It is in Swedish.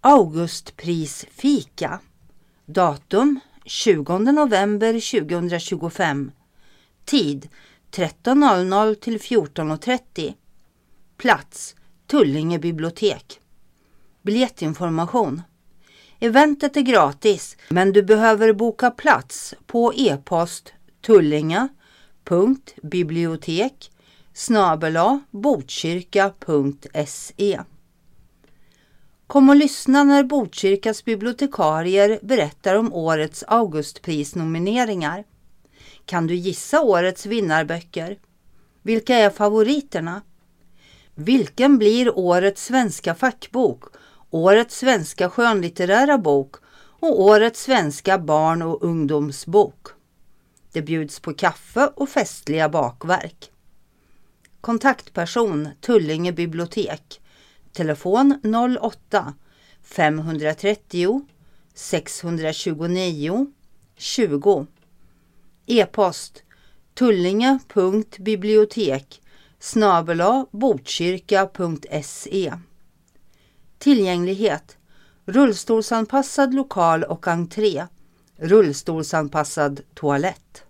Augustprisfika. Datum 20 november 2025. Tid 13.00 till 14.30. Plats Tullinge bibliotek. Biljettinformation. Eventet är gratis, men du behöver boka plats på e-post tullinga.bibliotek@botkyrka.se. Kom och lyssna när Botkyrkas bibliotekarier berättar om årets Augustprisnomineringar. Kan du gissa årets vinnarböcker? Vilka är favoriterna? Vilken blir årets svenska fackbok, årets svenska skönlitterära bok och årets svenska barn- och ungdomsbok? Det bjuds på kaffe och festliga bakverk. Kontaktperson Tullinge bibliotek. Telefon 08 530 629 20. E-post tullinge.bibliotek@botkyrka.se. Tillgänglighet: rullstolsanpassad lokal och entré, rullstolsanpassad toalett.